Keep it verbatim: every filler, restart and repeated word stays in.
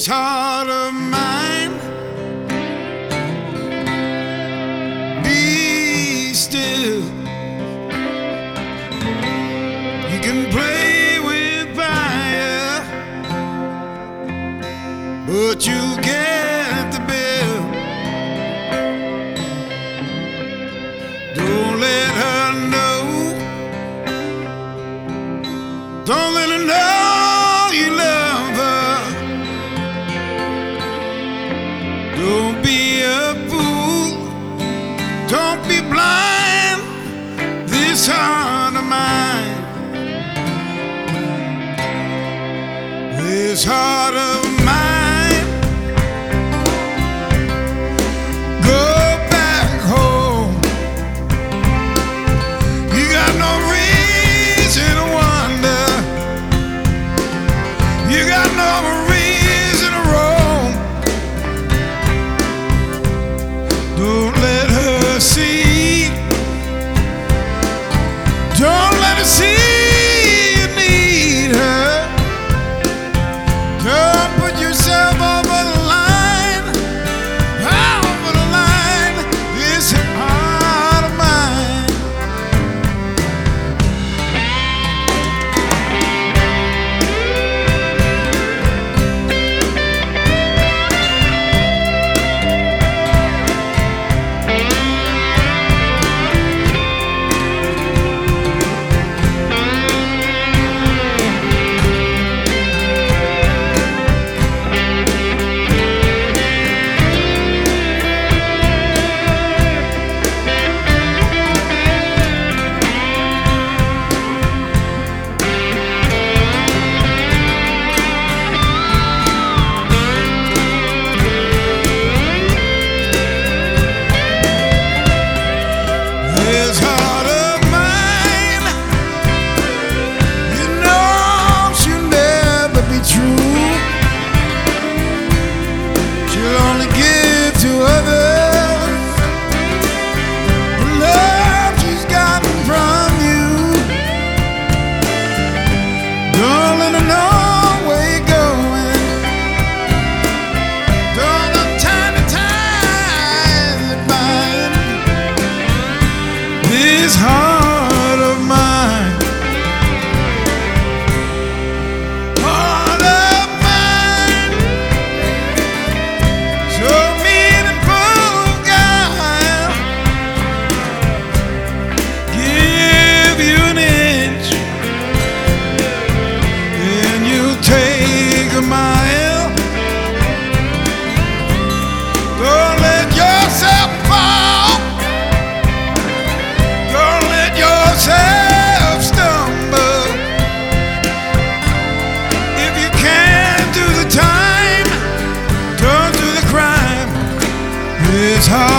heart of mine, be still. You can play with fire, but you'll get the bill. Don't let her know. Don't let her know you love her. Don't be a fool. Don't be blind. This heart of mine, this heart of mine, go back home. You got no reason to wonder. You got no reason to roam. Don't let her see. Don't let her see you need her. Don't put yourself over the line, over the line. This heart of mine, this heart of mine, you know she'll never be true. She'll only give to others the love she's gotten from you. Don't let her know where you're going. Don't untie the ties that bind this heart of mine, heart of mine, so meaningful, guile. Give you an inch, and you'll take a mile. Don't let yourself fall. Don't let yourself stumble. If you can't do the time, don't do the crime. It's hard.